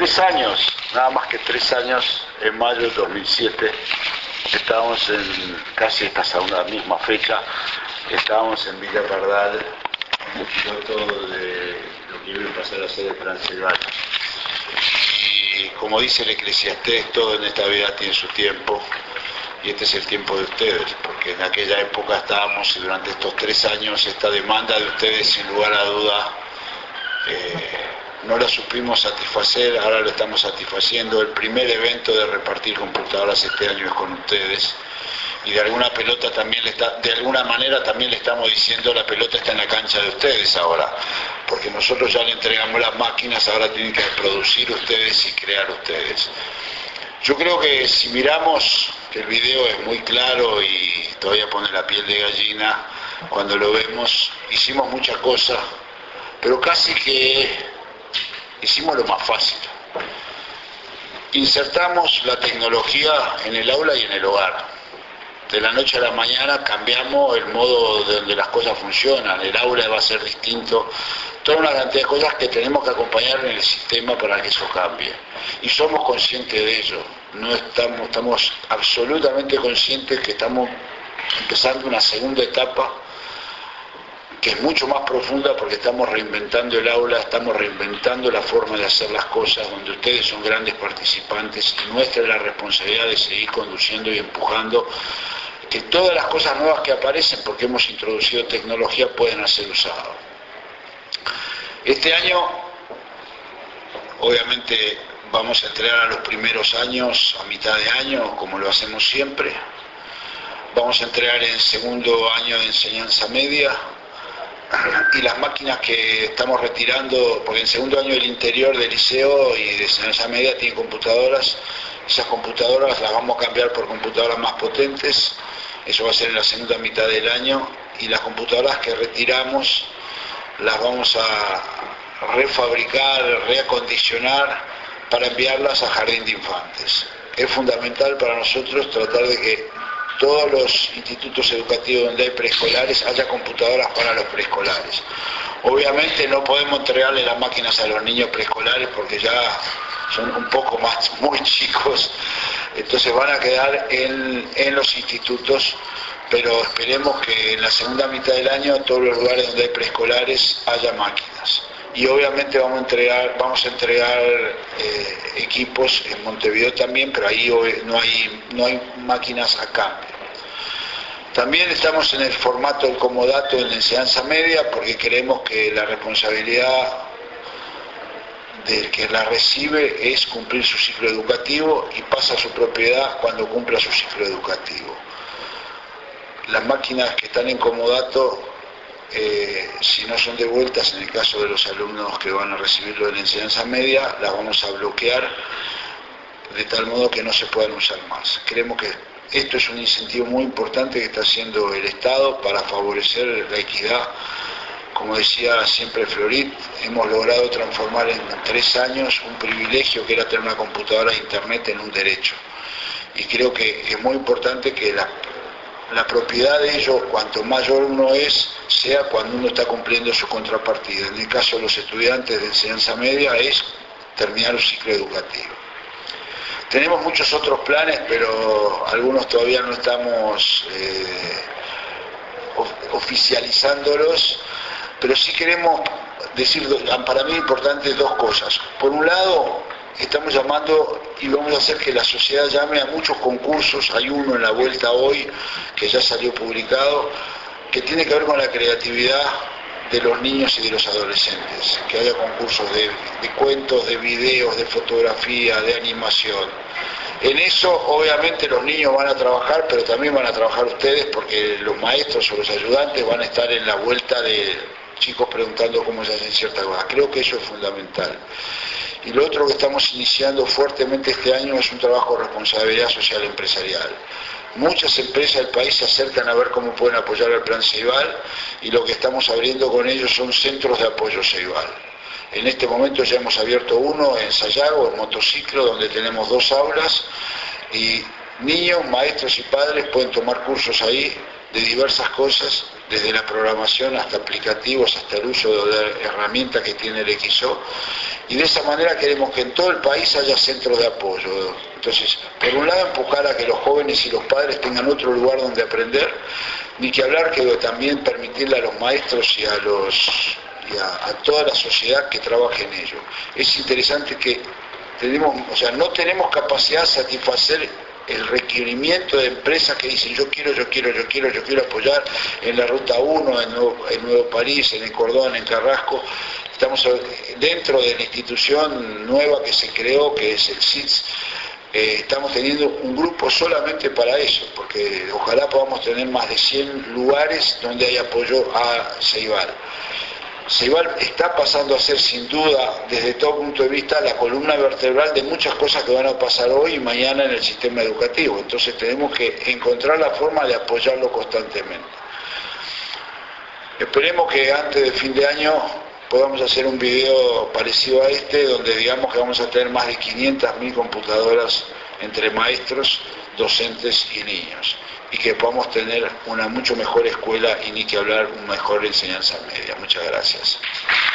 3 años, nada más que 3 años, en mayo de 2007, estábamos en casi esta misma fecha, estábamos en Villa Pardal, en el piloto de lo que iba a pasar a ser el Transilvania. Y como dice el Eclesiastés, todo en esta vida tiene su tiempo, y este es el tiempo de ustedes, porque en aquella época estábamos, y durante estos 3 años, esta demanda de ustedes, sin lugar a duda, no la supimos satisfacer, ahora lo estamos satisfaciendo. El primer evento de repartir computadoras este año es con ustedes, y de alguna manera también le estamos diciendo: la pelota está en la cancha de ustedes ahora, porque nosotros ya le entregamos las máquinas, ahora tienen que producir ustedes y crear ustedes. Yo creo que si miramos, que el video es muy claro y todavía pone la piel de gallina cuando lo vemos, hicimos muchas cosas, pero casi que hicimos lo más fácil. Insertamos la tecnología en el aula y en el hogar. De la noche a la mañana cambiamos el modo de donde las cosas funcionan. El aula va a ser distinto. Toda una cantidad de cosas que tenemos que acompañar en el sistema para que eso cambie. Y somos conscientes de ello. Estamos absolutamente conscientes que estamos empezando una segunda etapa que es mucho más profunda, porque estamos reinventando el aula, estamos reinventando la forma de hacer las cosas, donde ustedes son grandes participantes, y nuestra es la responsabilidad de seguir conduciendo y empujando que todas las cosas nuevas que aparecen, porque hemos introducido tecnología, pueden ser usadas. Este año, obviamente, vamos a entregar a los primeros años, a mitad de año, como lo hacemos siempre. Vamos a entregar en segundo año de enseñanza media, y las máquinas que estamos retirando, porque en segundo año del interior del liceo y de enseñanza media tienen computadoras, esas computadoras las vamos a cambiar por computadoras más potentes, eso va a ser en la segunda mitad del año, y las computadoras que retiramos las vamos a refabricar, reacondicionar para enviarlas a jardín de infantes. Es fundamental para nosotros tratar de que todos los institutos educativos donde hay preescolares haya computadoras para los preescolares. Obviamente no podemos entregarle las máquinas a los niños preescolares porque ya son un poco más, muy chicos, entonces van a quedar en los institutos, pero esperemos que en la segunda mitad del año en todos los lugares donde hay preescolares haya máquinas. Y obviamente vamos a entregar equipos en Montevideo también, pero ahí no hay máquinas a cambio. También estamos en el formato del comodato en la enseñanza media, porque creemos que la responsabilidad del que la recibe es cumplir su ciclo educativo, y pasa a su propiedad cuando cumpla su ciclo educativo. Las máquinas que están en comodato, si no son devueltas, en el caso de los alumnos que van a recibirlo en la enseñanza media, las vamos a bloquear de tal modo que no se puedan usar más. Creemos que esto es un incentivo muy importante que está haciendo el Estado para favorecer la equidad. Como decía siempre Florit, hemos logrado transformar en 3 años un privilegio que era tener una computadora de internet en un derecho. Y creo que es muy importante que la propiedad de ello, cuanto mayor uno es, sea cuando uno está cumpliendo su contrapartida. En el caso de los estudiantes de enseñanza media es terminar un ciclo educativo. Tenemos muchos otros planes, pero algunos todavía no estamos oficializándolos, pero sí queremos decir, para mí importantes 2 cosas. Por un lado, estamos llamando y vamos a hacer que la sociedad llame a muchos concursos. Hay uno en la vuelta hoy que ya salió publicado, que tiene que ver con la creatividad de los niños y de los adolescentes, que haya concursos de cuentos, de videos, de fotografía, de animación. En eso obviamente los niños van a trabajar, pero también van a trabajar ustedes, porque los maestros o los ayudantes van a estar en la vuelta de chicos preguntando cómo se hacen ciertas cosas. Creo que eso es fundamental. Y lo otro que estamos iniciando fuertemente este año es un trabajo de responsabilidad social empresarial. Muchas empresas del país se acercan a ver cómo pueden apoyar al Plan Ceibal, y lo que estamos abriendo con ellos son centros de apoyo Ceibal. En este momento ya hemos abierto uno en Sayago, en motociclo, donde tenemos 2 aulas, y niños, maestros y padres pueden tomar cursos ahí de diversas cosas desde la programación hasta aplicativos, hasta el uso de herramientas que tiene el XO, y de esa manera queremos que en todo el país haya centros de apoyo. Entonces, por un lado, empujar a que los jóvenes y los padres tengan otro lugar donde aprender, ni que hablar que también permitirle a los maestros y a toda la sociedad que trabaje en ello. Es interesante que no tenemos capacidad de satisfacer el requerimiento de empresas que dicen yo quiero apoyar en la Ruta 1, en Nuevo París, en el Cordón, en Carrasco. Estamos dentro de la institución nueva que se creó, que es el CITS. Estamos teniendo un grupo solamente para eso, porque ojalá podamos tener más de 100 lugares donde hay apoyo a Ceibal. Ceibal está pasando a ser sin duda, desde todo punto de vista, la columna vertebral de muchas cosas que van a pasar hoy y mañana en el sistema educativo. Entonces tenemos que encontrar la forma de apoyarlo constantemente. Esperemos que antes de fin de año podamos hacer un video parecido a este, donde digamos que vamos a tener más de 500.000 computadoras entre maestros, docentes y niños, y que podamos tener una mucho mejor escuela y ni que hablar, una mejor enseñanza media. Muchas gracias.